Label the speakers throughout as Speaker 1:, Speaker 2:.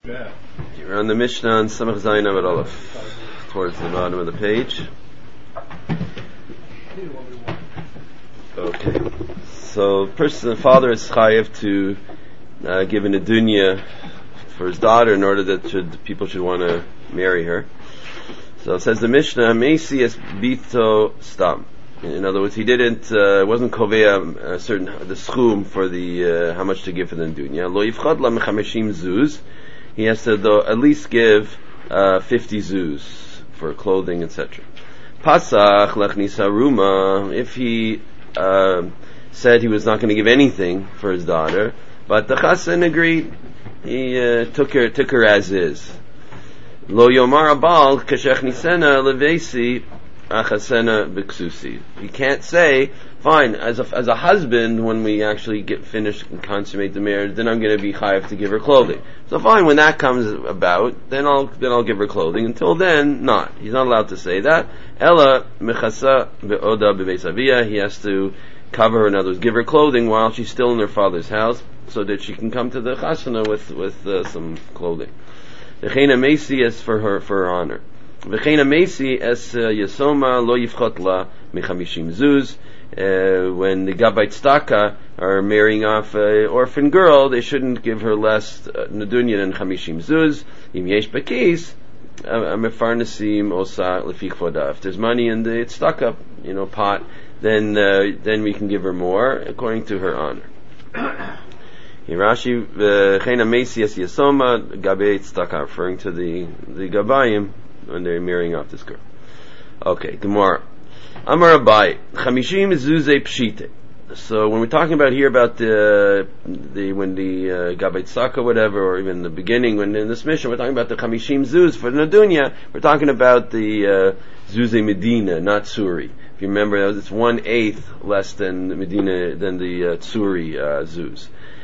Speaker 1: Yeah.
Speaker 2: We're on the Mishnah on Samach Zayin Amud Aleph, towards the bottom of the page. Okay. So, the father is chayiv to give an adunya for his daughter in order that people should want to marry her. So it says the Mishnah, Meisi es bito stam. In other words, he didn't, wasn't kovea the schum for the, how much to give for the adunya. Lo yifchad la mechameshim zuz. He has to at least give 50 zuz for clothing, etc. Pasach lechnis haruma. If he said he was not going to give anything for his daughter, but the chassan agreed, he took her as is. Lo yomar abal kashechnisena levesi achasena b'ksusi. You can't say, fine, as a husband, when we actually get finished and consummate the marriage, then I'm going to be chayav to give her clothing. So fine, when that comes about, then I'll give her clothing. Until then, not. He's not allowed to say that. Ella mechasa be'oda bebeis aviyah. He has to cover her, in other words, give her clothing while she's still in her father's house, so that she can come to the chasana with some clothing. V'cheina meisi es for her honor. V'cheina meisi es yasoma lo yifchot la mechamishim zuz. When the Gabbai Tzedakah are marrying off an orphan girl, they shouldn't give her less nadunya than chamishim zuz. Im yesh bakis mefarnasim osa lefi chvoda. If there's money in the tzedakah, pot, then we can give her more according to her honor. Rashi v'cheina meisi es yasoma Gabbai Tzedakah, referring to the Gabbayim when they're marrying off this girl. Okay, Gemara. Amar Abai, Chamishim Zuzei Pshite. So when we're talking about here about when the Gabbai Tzedakah, whatever, or even the beginning, when in this mission we're talking about the Chamishim Zuz for the Nadunya, we're talking about the Zuzei Medina, not Tsuri. If you remember, it's 1/8 less than the Medina, than the Tsuri Zuz.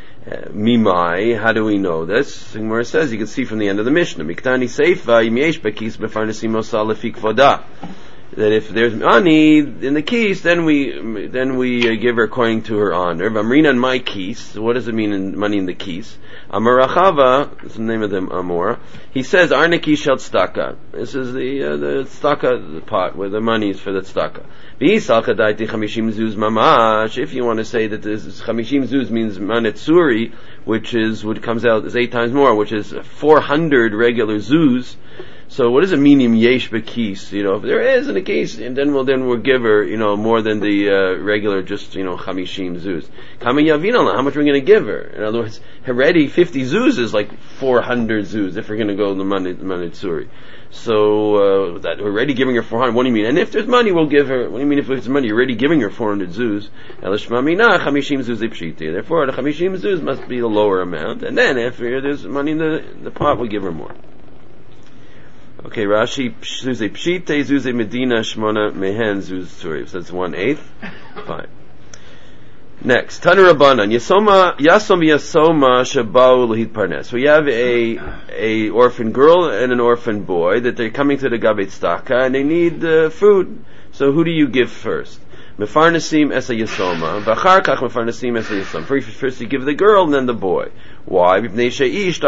Speaker 2: Mimai, how do we know this? The Gemara says, you can see from the end of the Mishnah, Miktani Seifa, Yimyesh Bakis Befarnasim Osa Lefik Voda. That if there's money in the keys, then we give her according to her honor. Vamrina in my keys. What does it mean in money in the keys? Amar is the name of the Amor. He says Arnaki shel tzedakah. This is the tzedakah, the pot where the money is for the tzedakah. If you want to say that this is chamishim zuz means manetzuri, which comes out as 8 times more, which is 400 regular zuz. So what does it mean, im yesh bekis? If there is in a case, and then we'll give her, more than the regular, just, chamishim zuz. Kama yavinala, how much are we going to give her? In other words, already 50 zuz is like 400 zuz, if we're going to go the manitzuri. So, that we're already giving her 400, what do you mean? And if there's money, we'll give her, what do you mean if there's money? You're already giving her 400 zuz. Elishma mina, chamishim zuz ipshiti. Therefore, the chamishim zuz must be the lower amount, and then if there's money in the pot, we'll give her more. Okay, Rashi, Zuzei Pshite, Zuzei Medina, Shmona, Mehen, Zuz Turi. So that's 1/8. Fine. Next, Tanu Rabbanan, Yasom Yasoma, Shabau Lahid Parnes. We have a orphan girl and an orphan boy that they're coming to the Gabbai Tzedakah and they need food. So who do you give first? Mefarnasim esa Yasoma, Bachar Kach Mefarnasim esa Yasom. First you give the girl and then the boy. Why? Because it's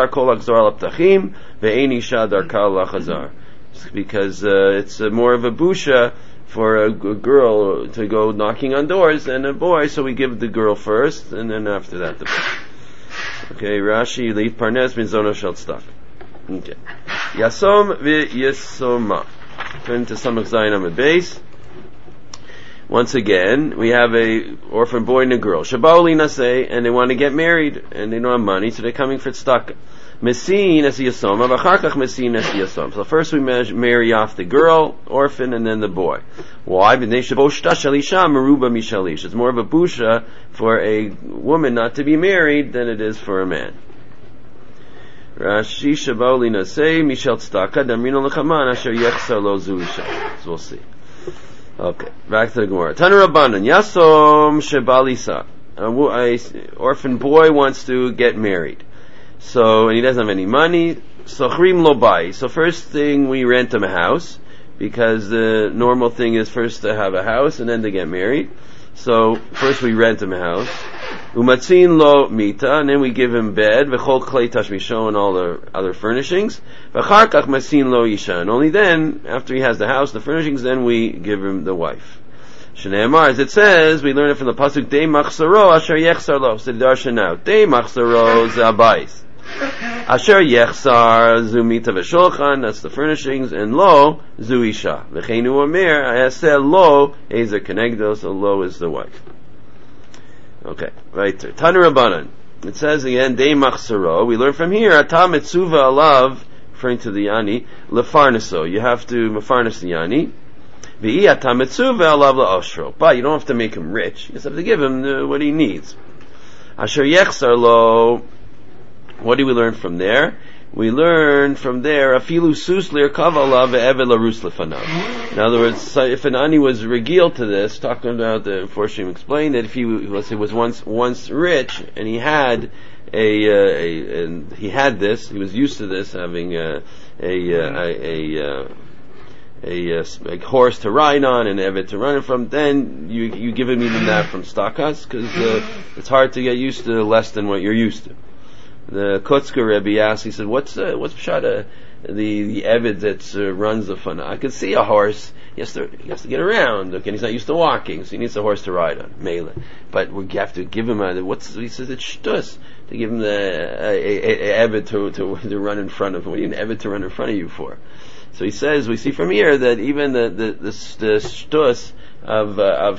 Speaker 2: more of a busha for a girl to go knocking on doors than a boy, so we give the girl first, and then after that the boy. Okay, Rashi, Leif Parnes, Minzono Shel Tzedakah. Okay. Yasom v'yasoma. Turn to Samach Zayin Amud Beis. Once again, we have a orphan boy and a girl. Shabau linaseh, and they want to get married, and they don't have money, so they're coming for tzedakah. Mesin es yasoma, v'acharkach mesin es yasom. So first we marry off the girl, orphan, and then the boy. Why? B'nei shabo shta shalisha meruba mishalish. It's more of a busha for a woman not to be married than it is for a man. Rashi shabau linaseh, mishal tzedakah, damrino lechaman, asher yechsar lo zuisha. So we'll see. Okay, back to the Gemara. Tanu Rabbanan, Yasom Shebalisa. An orphan boy wants to get married. And he doesn't have any money. Sochrim lo bai. So first thing, we rent him a house, because the normal thing is first to have a house and then to get married. So first we rent him a house. Umatzin lo mita, and then we give him bed, v'chol klei tashmisho, and all the other furnishings. V'char kach matzin lo isha, and only then, after he has the house, the furnishings, then we give him the wife. Shneimar, as it says, we learn it from the pasuk, Dei machsaro asher yechsar lo. So the darshan now, Dei machsaro ze abayis. Asher yechsar zu mita v'shulchan, that's the furnishings, and lo zu isha. V'cheinu amir, ayaseh lo ezer kenegdo, so lo is the wife. Okay, right there. Tanu Rabbanan. It says again, Dei machsaro. We learn from here, Ata mitzuva alav, referring to the yani, lefarnaso. You have to mefarnas the yani. But you don't have to make him rich. You just have to give him what he needs. Asher yechsar lo. What do we learn from there? We learn from there, afilu sus lirkav alav ve'eved larus lefanav. In other words, if an ani was regil to this, talking about the Forshim explained that if he was once rich and he had he had this, he was used to this, having a horse to ride on and evet to run it from, then you give him even that from stakas, because it's hard to get used to less than what you're used to. The Kotzker Rebbe asked, he said, what's pshat the evet that runs the fana? I could see a horse, he has to get around, okay, and he's not used to walking, so he needs a horse to ride on, mele. But we have to give him he says it's shtus, to give him a evet to run in front of him. What do you need an evet to run in front of you for? So he says, we see from here that even the shtus of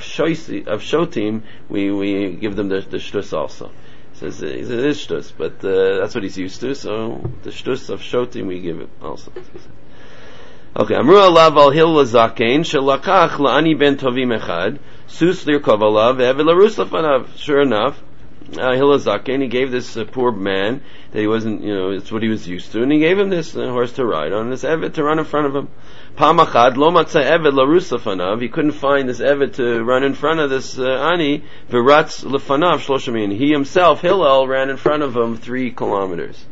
Speaker 2: shotim, we give them the shtus also. He says it is shtus, but that's what he's used to. So the shtus of shotim we give it also. Okay, Amru alav al hil lazaken shelakach laani ben tovim echad sus lirkov alav ve'eved larus lefanav. Sure enough, Hil Zaken, he gave this poor man that he wasn't, it's what he was used to, and he gave him this horse to ride on, this evet to run in front of him. Pamachad lo matza evet larus lefanav. He couldn't find this evet to run in front of this ani. V'ratz lefanav shloshim min. He himself, Hillel, ran in front of him 3 kilometers.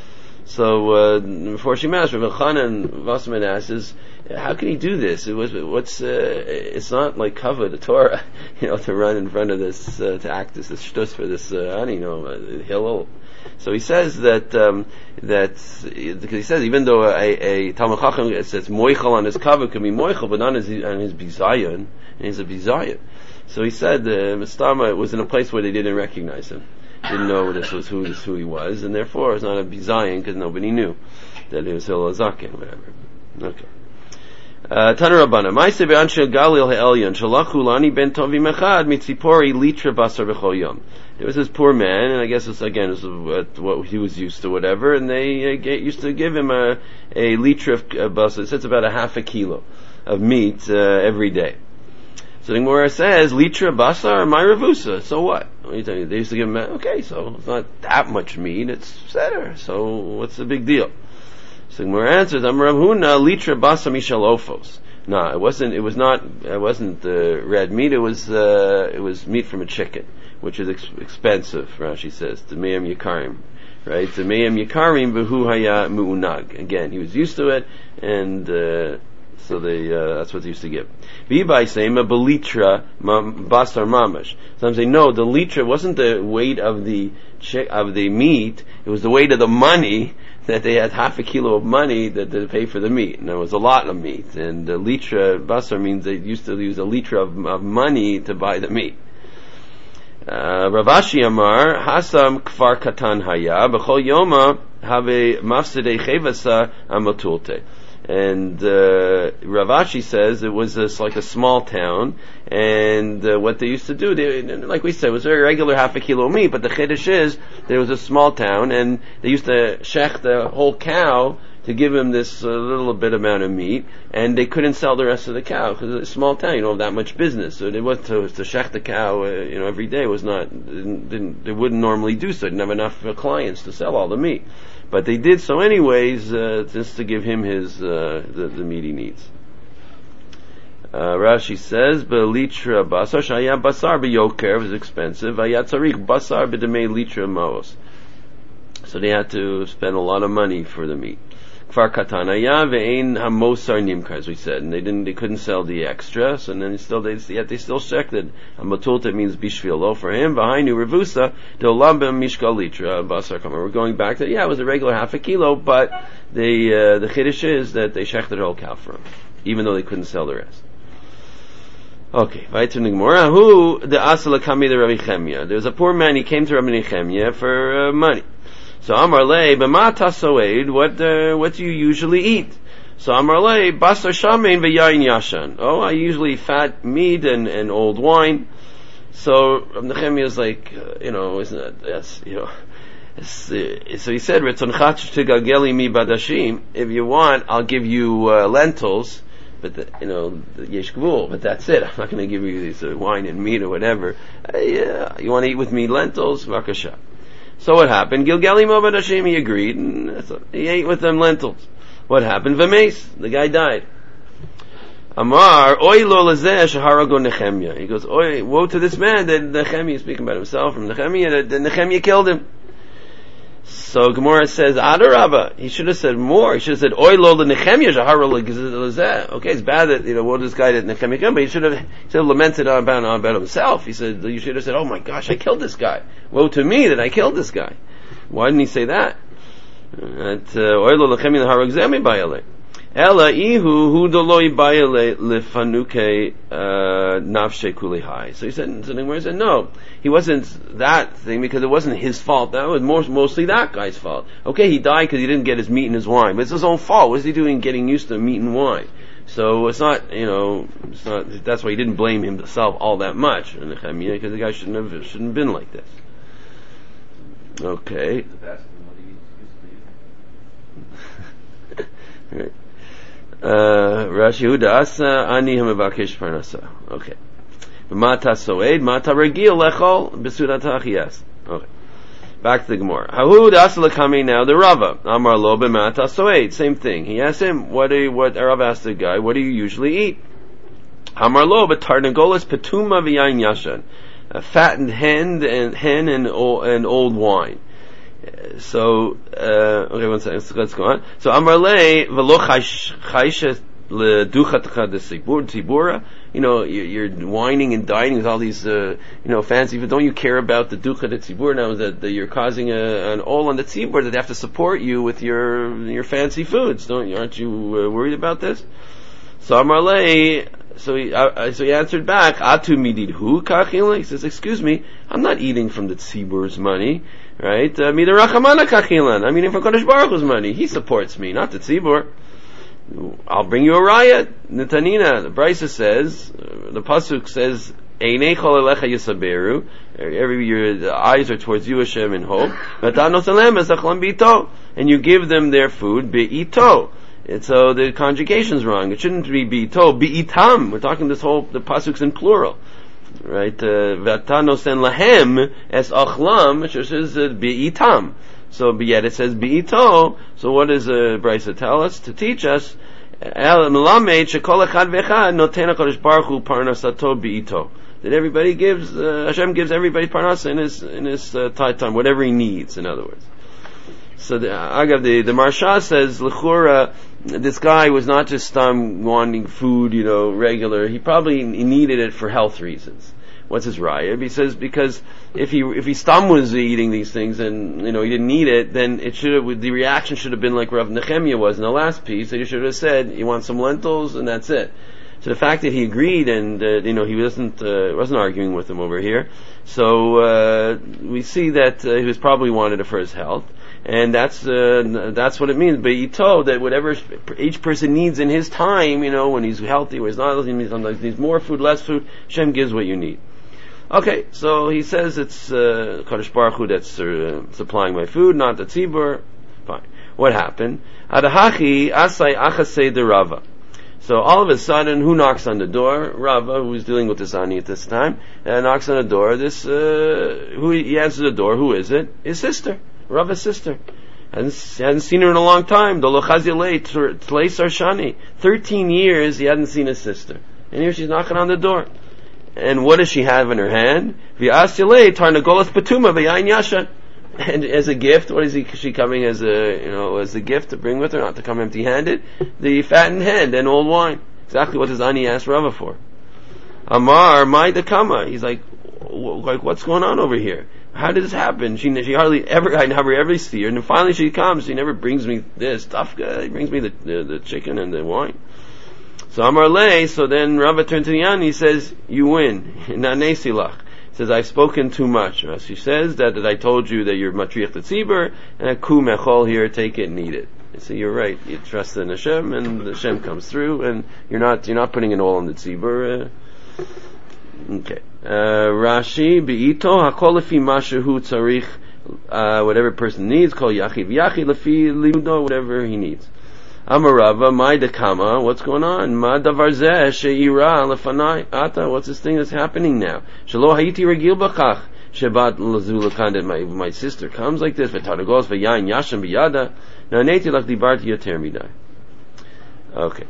Speaker 2: So before she asked, Rav Chanan Wasserman asks, how can he do this? It's not like cover the Torah, to run in front of this, to act as this shtus for this ani, Hillel. So he says that because he says even though a Talmud Chacham it says moichel on his cover can be moichel, but not on his bizayon, and he's a bizayon. So he said Mistama was in a place where they didn't recognize him, didn't know this was who he was, and therefore it's not a bizayon because nobody knew that he was Hillel Zaken, whatever. Okay. Tanu Rabbana, Ma'aseh be'anshe Galil ha'elyon shalachu lani ben tovim echad mitzipori litra basar b'chol yom. There was this poor man, and I guess it's what he was used to, whatever, and they used to give him a litra of basar. It says about a half a kilo of meat every day. So the Gemara says, litra basar my revusa. So what? What are you telling me? They used to give him, okay, so it's not that much meat, it's seder, so what's the big deal? So the Gemara answers, Amar Huna litra basar mishal ofos. No, it wasn't red meat, it was meat from a chicken, which is expensive, Rashi says, T'meim Yikarim. Right? T'meim Yikarim v'hu haya mu'unag. Again, he was used to it, and so that's what they used to give. V'yibai sayim a belitra basar mamash. Some say, no, the litra wasn't the weight of the meat, it was the weight of the money, that they had half a kilo of money that they pay for the meat, and there was a lot of meat, and the litra basar means they used to use a litra of money to buy the meat. Rav Ashi Amar Hasam Kfar Katan Haya B'chol Yoma Have Mafsidei Chevasa Amatulte. And Rav Ashi says it was like a small town, and what they used to do, like we said, it was very regular half a kilo of meat, but the chiddush is there was a small town, and they used to shech the whole cow to give him this little bit amount of meat, and they couldn't sell the rest of the cow because it's a small town, you don't have that much business. So they was to shech the cow, every day was not. They wouldn't normally do so. They didn't have enough clients to sell all the meat, but they did so anyways, just to give him his the meat he needs. Rashi says, "Belitra basar shaya basar beyoker was expensive. Hayat tzarich basar b'demei litra maos." So they had to spend a lot of money for the meat. Kfar Katanaya ve'ein hamosar nimkar, as we said, and they couldn't sell the extra, so then they still checked that matulta means bishvilo for him. V'hainu revusa de'olam b'mishkal litra basar kamer. We're going back to it was a regular half a kilo, but the chiddush is that they shechted the whole cow for him, even though they couldn't sell the rest. Okay, weiter in the Gemara. Who the asala kami the Rabbi Chemia? There was a poor man. He came to Rabbi Chemia for money. So Amar Lei, b'mata soed, what do you usually eat? So Amar Lei, basar shamein v'yayin yashan. Oh, I usually eat fat meat and old wine. So Rabbi Nechemia is like, isn't it? Yes, so he said, "Ritzon to gageli mi badashim. If you want, I'll give you lentils, but yesh gvul. But that's it. I'm not going to give you these wine and meat or whatever. You want to eat with me lentils? Vakasha." So what happened? Gilgali Mobadashim, he agreed, and he ate with them lentils. What happened? V'meis, the guy died. Amar, Oy lo lazeh sheharago Nechemia. He goes, Oy, woe to this man that Nechemia, speaking about himself from Nechemia, that Nechemia killed him. So Gemara says, Adarabba, he should have said more. He should have said, Oy lo Nechemia sheharago lazeh. Okay, it's bad that, what this guy that Nechemia killed, but he should have lamented about himself. He said, you should have said, oh my gosh, I killed this guy. Woe to me that I killed this guy. Why didn't he say that? Oy lo Nechemia sheharago zemi bayale. Ela ihu hu doloi bayale lifanuke nafshe kulihai. So he said, he said, no, he wasn't that thing because it wasn't his fault. That was mostly that guy's fault. Okay, he died because he didn't get his meat and his wine, but it's his own fault. What is he doing getting used to meat and wine? So it's not, that's why he didn't blame himself all that much, because the guy shouldn't have been like this. Okay. Right. Rashi Huda Asa Ani Hamabakish Parnasa. Okay. Mata Soed, Mata Regil Lechol, Besudatach, yes. Okay. Back to the Gemara. Hahud Asa Lakami now the Rava. Amar Lo B'Mata Soed. Same thing. He asked him, what Rav asked the guy, what do you usually eat? Amar Lo B'Tarnagolas Petuma V'Yain Yashan. A fattened hen and old wine. So, okay, one second, let's go on. So, Amarle, velo chaysha leduchatcha de tibura. You're whining and dining with all these, fancy, but don't you care about the ducha de tzibur now that you're causing an ol on the tzibur that they have to support you with your fancy foods? Aren't you worried about this? So, Amarle, so he answered back, Atu mididhu kachila. He says, excuse me, I'm not eating from the tzibur's money. Right? Midarachamana kachilan. I'm eating from Kadosh Baruch Hu's money. He supports me, not the tzibur. I'll bring you a riot. Netanina, the Brisa says, the Pasuk says, Einei chol elecha yisaberu. The eyes are towards you, Hashem, in hope. And you give them their food, be'ito. And so the conjugation's wrong. It shouldn't be be'ito, be'itam. We're talking the Pasuk's in plural. Right, Vatanosen lahem es achlam, which says bi'itam. So, but yet it says bi'ito. So, what does Brisa tell us? To teach us, melamed shekol echad v'echad noten HaKadosh Baruch Hu parnasato bi'ito. That everybody gives, Hashem gives everybody parnasa in his tight time, whatever he needs. In other words. So the Marsha says, l'chura, this guy was not just wanting food, regular. He probably needed it for health reasons. What's his raya? He says because if he was eating these things and he didn't need it, then the reaction should have been like Rav Nechemia was in the last piece. That he should have said, "You want some lentils?" and that's it. So the fact that he agreed and he wasn't arguing with him over here. So we see that he was probably wanted it for his health. And that's what it means. But Ito, that whatever each person needs in his time, when he's healthy or he's not healthy, sometimes he needs more food, less food, Hashem gives what you need. Okay, so he says it's Kadosh Baruch Hu that's supplying my food, not the tzibur. Fine. What happened? Adahachi asai achasei de Rava. So all of a sudden, who knocks on the door? Rava, who's dealing with this ani at this time, knocks on the door. He answers the door. Who is it? His sister. Rava's sister. Hadn't seen her in a long time. 13 years he hadn't seen his sister. And here she's knocking on the door. And what does she have in her hand? And as a gift, what is she coming as as a gift to bring with her, not to come empty-handed? The fattened hen and old wine. Exactly what does Ani ask Rava for? Amar, my dekama. He's like, what's going on over here? How did this happen? She hardly ever, I never ever see her, and then finally she comes, she never brings me this stuff, she brings me the chicken and the wine. So Amar Lei, so then Rava turned to the Ani, he says, you win. Nanesilach. He says, I've spoken too much. She says that I told you that you're matriach the tzibur, and ku mechol here, take it and eat it. So you're right, you trust in Hashem, and Hashem comes through, and you're not putting it all on the tzibur. Okay. Rashi, Be'ito, Hakol Lefi Mashahu Tzarich, whatever person needs, Kol Yachid V'Yachid Lefi Limudo, whatever he needs. Amarava, my dekama, what's going on? Ma davar zeh she'ira lefanai ata, what's this thing that's happening now? Shelo hayiti regil b'chach, shebat lazulakan, that my sister comes like this, v'taragos v'yayin yasham b'yada, na'neti lach dibarti yoter midai. Okay.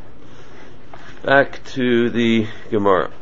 Speaker 2: Back to the Gemara.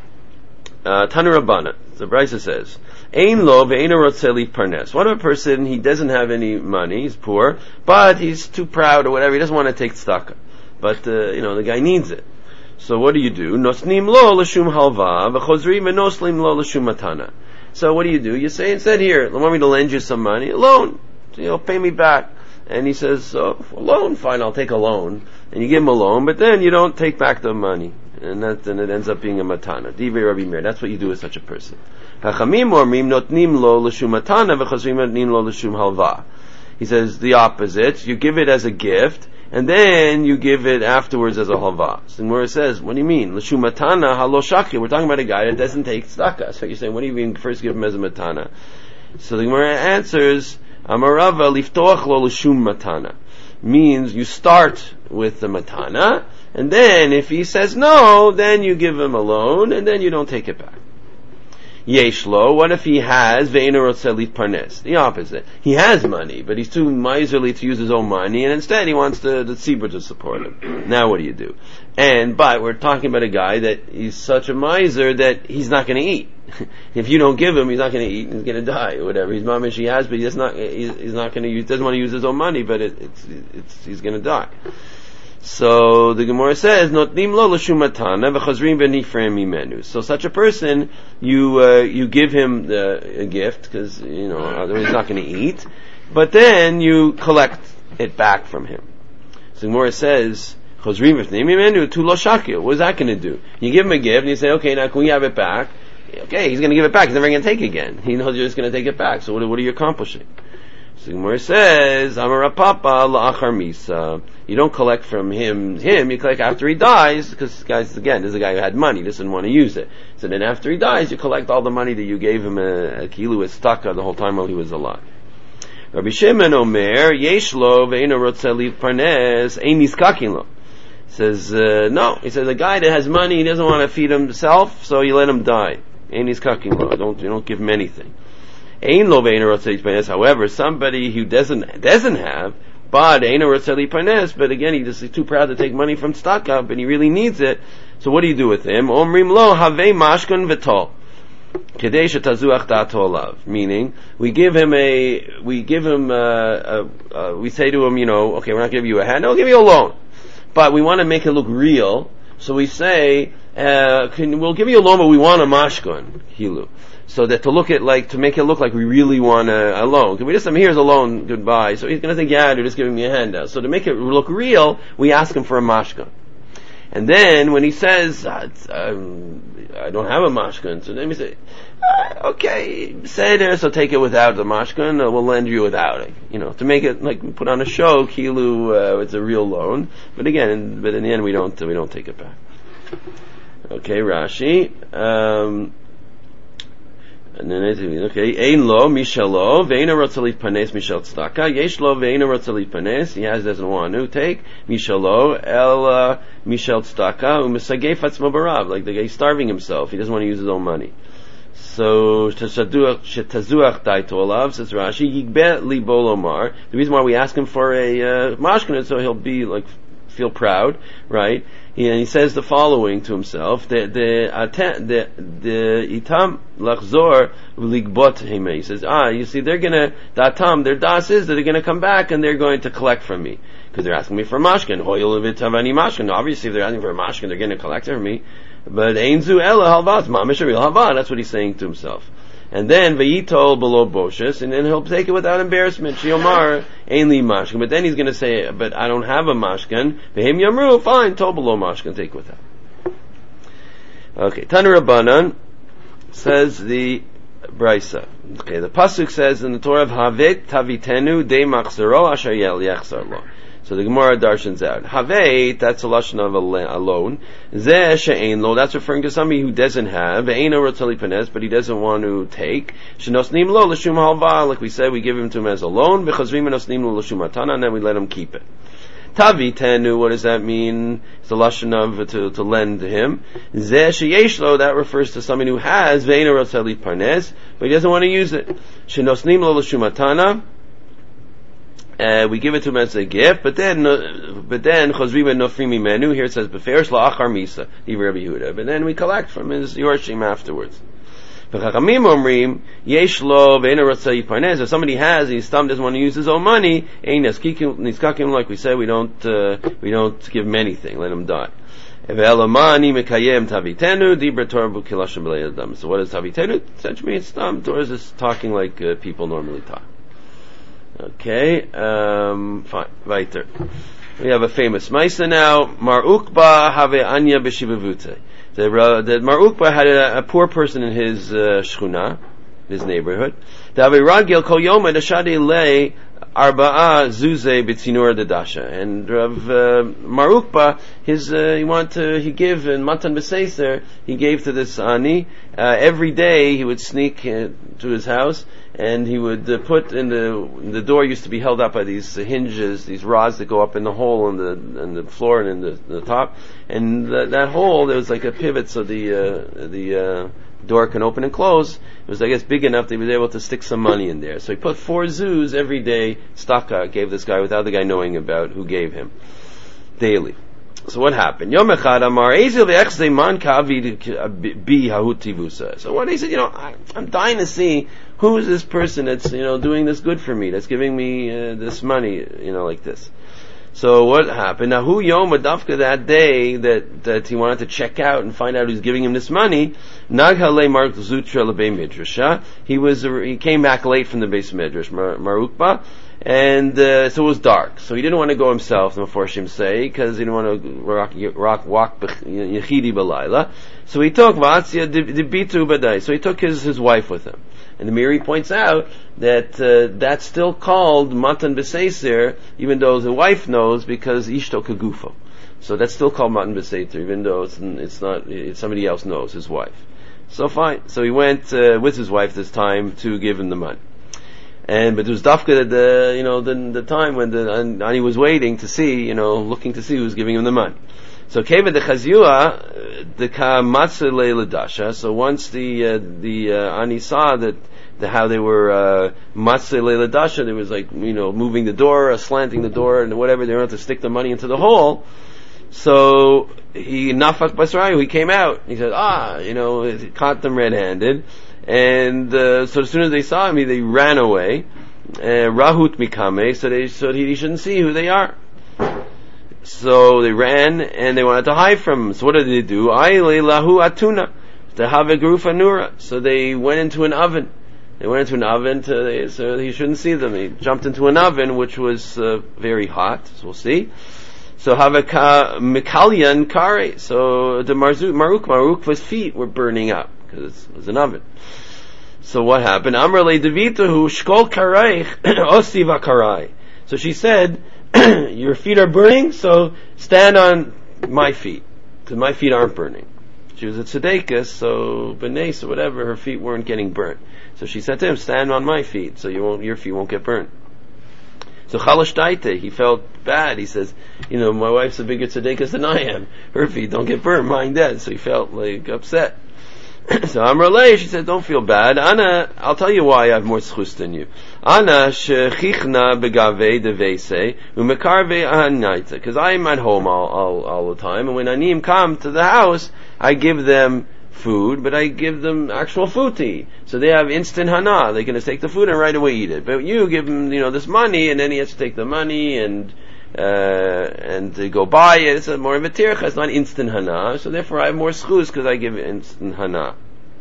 Speaker 2: Tanu Rabbana, the Brisa says, Ein lo ve'eino rotzeh parnes. What if a person, he doesn't have any money, he's poor, but he's too proud or whatever, he doesn't want to take tzedakah. But, the guy needs it. So what do you do? Nosnim lo l'shum halva, v'chozrim v'noslim lo l'shum matana. So what do? You say instead, here, I want me to lend you some money, a loan, pay me back. And he says, a loan, fine, I'll take a loan. And you give him a loan, but then you don't take back the money. And it ends up being a matana. Divrei Rabbi Meir. That's what you do with such a person. Hachamim ormim notnim lo l'shum matana v'chazrim notnim lo l'shum halva. He says the opposite. You give it as a gift, and then you give it afterwards as a halva. So where it says, what do you mean? L'shum matana halo shakir. We're talking about a guy that doesn't take tzedakah. So you're saying, what do you mean first give him as a matana? So the Gemara answers, Amarava liftoach lo l'shum matana. Means you start with the matana, and then if he says no, then you give him a loan, and then you don't take it back. Yeshlo, what if he has ve'eino rotzeh litparnes? The opposite. He has money, but he's too miserly to use his own money, and instead he wants the tzibur to support him. Now what do you do? But we're talking about a guy that he's such a miser that he's not going to eat. If you don't give him, he's not going to eat, and he's going to die, or whatever. He's mamish, he has, but he's not going to use, doesn't want to use his own money, but he's going to die. So the Gemara says, "Notnim lo l'shum matana v'chazrim v'nifrem mimenu." So such a person, you give him a gift because otherwise he's not going to eat, but then you collect it back from him. So the Gemara says, "Chazrim v'nifrem mimenu tu lo shakil." What is that going to do? You give him a gift and you say, "Okay, now can we have it back?" Okay, he's going to give it back. He's never going to take it again. He knows you're just going to take it back. So what are you accomplishing? So the Gemara says, Amar Papa la'achar misa. You don't collect from him, you collect after he dies, because guys, again, this is a guy who had money, doesn't want to use it. So then after he dies, you collect all the money that you gave him a kilu estaka the whole time while he was alive. Rabbi Shimon Omer, yesh lo ve'eino rotzeh litparnes, ein niskakin lo. Says, no. He says, a guy that has money, he doesn't want to feed himself, so you let him die. Ein niskakin lo. You don't give him anything. However, somebody who doesn't have, but again, he's too proud to take money from tzedakah, but he really needs it. So what do you do with him? Omrim lo have mashkan v'tol. Meaning, we say to him, okay, we're not giving you a hand, no, we'll give you a loan. But we want to make it look real, so we say, we'll give you a loan, but we want a mashkan, hilu. So that to make it look like we really want a loan. Can we just say, here's a loan, goodbye. So he's going to think, yeah, they're just giving me a handout. So to make it look real, we ask him for a mashkan. And then when he says, I don't have a mashkan, so then we say, okay, say there, so take it without the mashkan, we'll lend you without it. To make it like put on a show, kilu, it's a real loan. But in the end we don't take it back. Okay, Rashi. And then ein lo mishalo ve'eino rotzeh litparnes mishal tzedakah yesh lo ve'eino rotzeh litparnes, he doesn't want to take mishalo el mishal tzedakah u'misagef atzmo barav, like the guy starving himself, he doesn't want to use his own money. So shetazuach daito olav, says Rashi, yigbe libo lomar. The reason why we ask him for a mashkan is so he'll be like feel proud, right? He says the following to himself: the itam lachzor v'ligbot hime. He says, you see, they're gonna, the atam, their das is that they're gonna come back and they're going to collect from me. Because they're asking me for mashkin. Obviously, if they're asking for a mashkin, they're going to collect it from me. But einzu ela halvas, mamish real halva. That's what he's saying to himself. And then vayitol below boshes, and then he'll take it without embarrassment. Shiomar ein li mashkin. But then he's going to say, but I don't have a mashkin. V'hem yamru, fine, tol below mashkin, take it without. Okay, Tanu Rabbanan says the Brisa. Okay, the pasuk says in the Torah of Havet Tavitenu De Machzero Asher Yechzar Lo. So the Gemara darshans out. Havet, that's a lashon of a loan. Zeh she'ein lo, that's referring to somebody who doesn't have. Ve'eino rotzali panes, but he doesn't want to take. Shenosnim lo l'shum halva, like we said, we give him to him as a loan. B'chazrim enosnim lo l'shum atana, and then we let him keep it. Tavi tenu, what does that mean? It's a lashon of to lend to him. Zeh sheyesh lo, that refers to somebody who has ve'eino rotzali panes, but he doesn't want to use it. Shenosnim lo l'shum atana. We give it to him as a gift, but then chozrim and nofrim mimenu. Here it says beferish la'achar misa, divrei Rabbi Yehuda. But then we collect from his yorshim afterwards. V'chachamim omrim yesh lo ve'ena ratzah yiparnez. If somebody has, and his thumb doesn't want to use his own money, ein niskakim, like we said, we don't give him anything. Let him die. Ve'elamani mekayem tavitenu dibra Torah b'kilashim b'lei adam. So what is tavitenu? Essentially, it's Torah is just talking like people normally talk. Okay, fine. Weiter. We have a famous Maisa now. Mar Ukba have anya b'shivavute. The Mar Ukba had a poor person in his shchuna, his neighborhood. Dave Ragil kol yoma deshadi lei arba'a zuze b'tzinur dedasha. And Rav Mar Ukba, he gave in Matan B'Seiser, he gave to this ani. Every day he would sneak to his house, and he would put in the door used to be held up by these hinges, these rods that go up in the hole in the floor and in the top, and that hole, there was like a pivot so the door can open and close. It was, I guess, big enough that he was able to stick some money in there. So he put 4 zuz every day, staka, gave this guy without the guy knowing about who gave him, daily. So what happened? Yom echad amar ezil ve'echzei man kavi bi hahutivusa. So what he said, I'm dying to see who is this person that's doing this good for me, that's giving me this money, like this. So what happened? Now, who Yom Adavka that day that he wanted to check out and find out who's giving him this money? Naghale Mark Zutra Lebe Midrasha. He came back late from the base Midrash, Marukba, and so it was dark. So he didn't want to go himself, the Meforshim say, because he didn't want to walk Yechidi B'Laila. So he took Vatzia Dibitu Badai. So he took his wife with him. And the Miri points out that that's still called Matan B'Seiser, even though the wife knows, because Ishto Kagufo. So that's still called Matan B'Seiser, even though it's not somebody else knows, his wife. So fine. So he went with his wife this time to give him the money. But it was Dafka at the time when the Ani was waiting to see, looking to see who was giving him the money. So Keva the Chazua the Kamatsu Leiladasha. So once the Ani saw that how they were Matsu Leiladasha, there was moving the door, slanting the door, and whatever, they were going to stick the money into the hole. So he Nafak Basrayu, he came out. He said, he caught them red-handed. And so as soon as they saw him, they ran away. Rahut Mikame, so he shouldn't see who they are. So they ran and they wanted to hide from him. So what did they do? Aile lahu atuna to have a grufa nura. So they went into an oven. So he shouldn't see them. He jumped into an oven which was very hot. So we'll see. So havaka mikalyan kare. So the Marukva's feet were burning up because it was an oven. So what happened? Amrle devitahu shkol kareich osiva karai. So she said, your feet are burning, so stand on my feet, because my feet aren't burning. She was a tzedekah, so benes or whatever, her feet weren't getting burnt. So she said to him, stand on my feet, so your feet won't get burnt. So Chalash Taite, he felt bad. He says, my wife's a bigger tzedekah than I am. Her feet don't get burnt, mine does. So he felt upset. So Amrullah, she said, don't feel bad. Ana, I'll tell you why I have more schus than you. Ana shechichna begave devese umekarve ahanaita. Because I'm at home all the time, and when anim come to the house, I give them food, but I give them actual food to eat. So they have instant hana. They can just take the food and right away eat it. But you give him, this money, and then he has to take the money and to go buy it. It's more of a tircha. It's not instant hana. So therefore I have more schus because I give instant hana.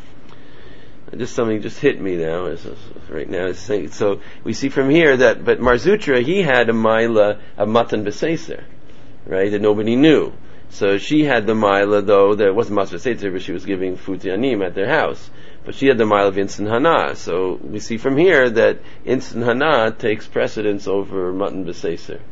Speaker 2: Just something just hit me now. Right now, so we see from here but Mar Zutra, he had a maila of matan b'seiser, right, that nobody knew. So she had the maila, though, that wasn't matan b'seiser, but she was giving food to anim at their house. But she had the maila of instant hana. So we see from here that instant hana takes precedence over matan b'seiser.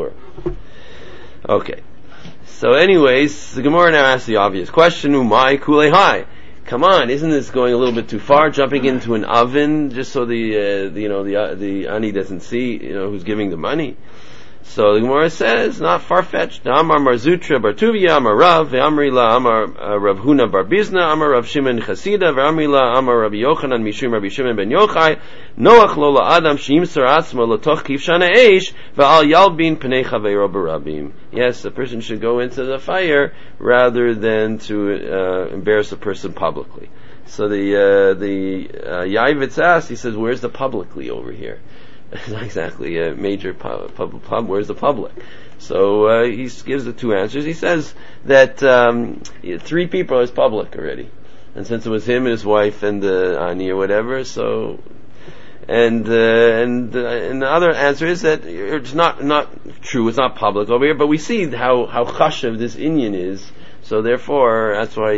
Speaker 2: Okay. So anyways, the Gemara now asks the obvious question, Umay kulei hai. Come on, isn't this going a little bit too far? Jumping into an oven just so the ani doesn't see, who's giving the money. So the Gemara says, not far-fetched. Amar Mar Zutra bar Tuvia Amar Rav, Ve'amri la Amar Rav Huna bar Bizna, Amar Rav Shimon Chasida, Ve'amri la Amar Rabbi Yochanan Mishum Rabbi Shimon ben Yochai, Noach lo la'adam she'imsar atzma l'toch kivshana eish, ve'al yalbin pnei chaveiro barabim. Yes, a person should go into the fire rather than to embarrass a person publicly. So the Yaivitz asks, he says, where's the publicly over here? Not exactly a major pub. Where's the public? So he gives the two answers. He says that 3 people is public already, and since it was him and his wife and the ani or whatever, so and the other answer is that it's not true. It's not public over here, but we see how chashav this inyan is. So therefore, that's why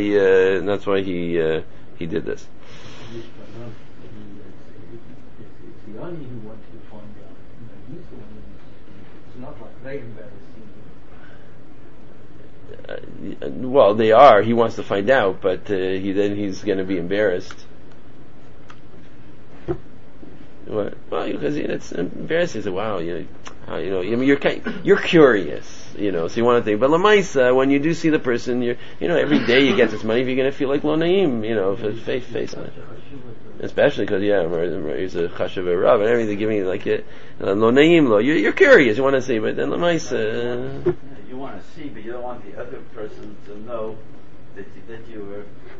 Speaker 2: he did this. Well, they are. He wants to find out, but he's going to be embarrassed. What? Well, because it's embarrassing. He said, "Wow, you're curious, so you want to think." But lamaisa, when you do see the person, every day you get this money. If you're going to feel like lo naim, face on it. Especially because he's a chashav rav and everything, giving it like lo naim lo. You're curious, you want to see, but then lamaisa.
Speaker 1: You want to see, but you don't want the other person to know that you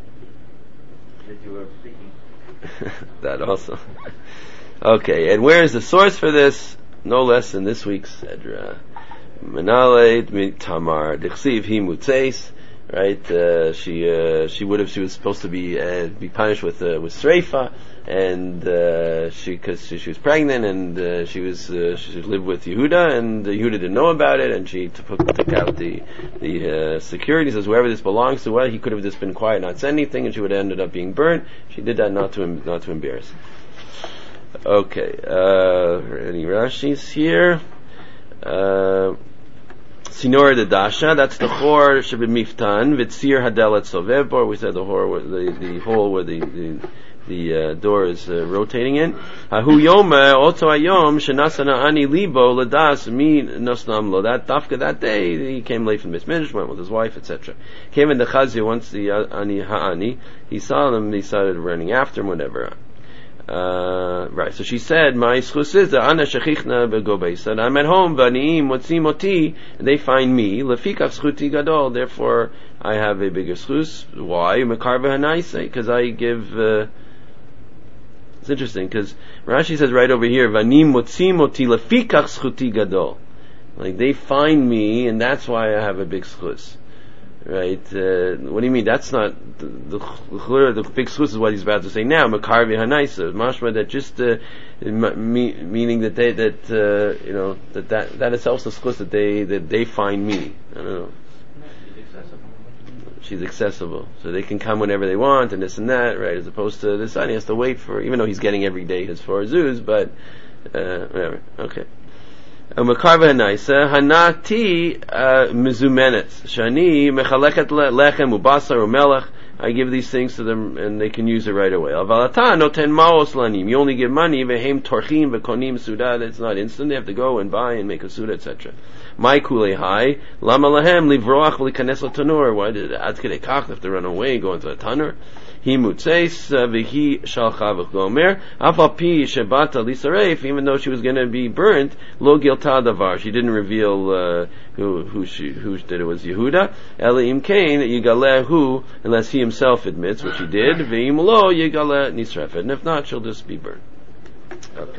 Speaker 1: were speaking.
Speaker 2: That also. Okay, and where is the source for this? No less than this week's Sedra. Menaleit Tamar Dichsiv Hi Mutzeis. Right? She was supposed to be punished with Sreifa, and because she was pregnant, and she lived with Yehuda, and Yehuda didn't know about it, and she took out the security. Says whoever this belongs to, he could have just been quiet, not said anything, and she would have ended up being burnt. She did that not to embarrass. Okay, any Rashis here? Sinora de Dasha, that's the chor Shabbat Miftan, Vitzir Hadelet Sovevbor, we said the hole where the door is rotating in. Hu Yoma, Oto Ayom, Shenasana Ani Libo, Ladas, Mi Nosnam Lo, that day, he came late from Misminish, went with his wife, etc. Came in the Chazir, once the Ani Ha'ani, he saw them, he started running after him, whatever. Right, so she said, my schus is Ana Shechichna Begobe, said, I'm at home, Vaniim, Motzi Moti, and they find me, Lefikav Schuti Gadol, therefore I have a bigger schus. Why? Mekarve Hanaise, because I give, it's interesting, because Rashi says right over here, Vanim Motzi Moti, Lefikav Schuti Gadol. Like, they find me, and that's why I have a big schus. Right? What do you mean? That's not the big schus is what he's about to say now. Mekarvi hanaisa, mashma that just meaning that that itself is the schus that they find me. I don't know. She's accessible, so they can come whenever they want and this and that, right? As opposed to this son, he has to wait for, even though he's getting every day his 4 zuz, but whatever. Okay. Mekarva hanaisa hanati mizumenet shani mechaleket lechem ubasar umelech. I give these things to them and they can use it right away. Avalata noten maos lanim. You only give money vehem torchim vekonim suda. It's not instant. They have to go and buy and make a suda, etc. My kule hai lama lahem livroach v'likanes l'tanur. Why did ad kedei kach have to run away and go into a tanur? He mutzeis v'hi shalcha v'chomer afal pi shebata lisareif. Even though she was going to be burnt, lo gilta davar. She didn't reveal who that it was Yehuda. Elim kain yigalehu, unless he himself admits, which he did. V'im lo yigale nisrefet. And if not, she'll just be burned. Okay.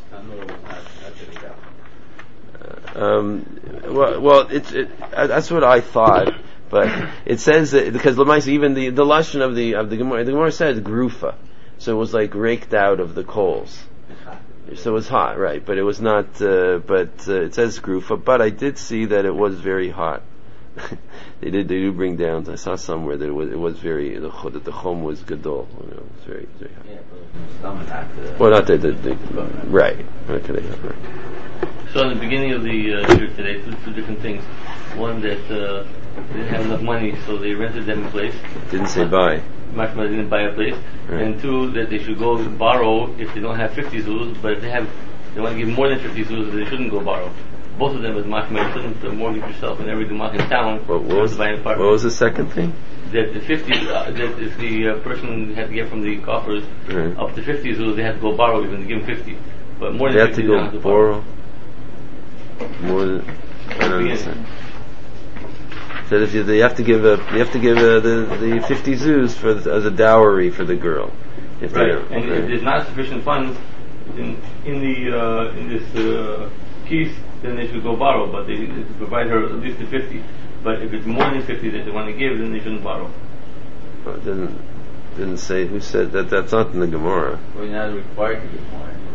Speaker 2: Well, that's what I thought, but it says that, because even the lashon of the Gemara says grufa, so it was like raked out of the coals, so it was hot, right? But it was not. But it says grufa. But I did see that it was very hot. They do bring down. I saw somewhere that it was very that the chom was gadol. It was very very hot.
Speaker 1: Yeah,
Speaker 2: well, not the right. Okay, right.
Speaker 3: So in the beginning of the year today, two different things. One, that they didn't have enough money, so they rented them a place.
Speaker 2: Didn't say buy.
Speaker 3: Mashma didn't buy a place.
Speaker 2: Right.
Speaker 3: And two, that they should go borrow if they don't have 50 zuz, but if they want to give more than 50 zuz, they shouldn't go borrow. Both of them as mashma, you shouldn't mortgage yourself in every gemach in town.
Speaker 2: What was the second thing?
Speaker 3: That the 50, that if the person had to get from the coffers up to 50 zuz, they had to go borrow even to give them 50. But more than 50,
Speaker 2: they have to go borrow. More than, I don't understand. So if you have to give the 50 zuz as a dowry for the girl.
Speaker 3: If there's not sufficient funds in this piece, then they should go borrow. But they provide her at least the 50. But if it's more than 50 that they want to give, then they shouldn't borrow.
Speaker 2: Well, it didn't say who said that. That's not in the Gemara.
Speaker 1: Well, you're not required to give more.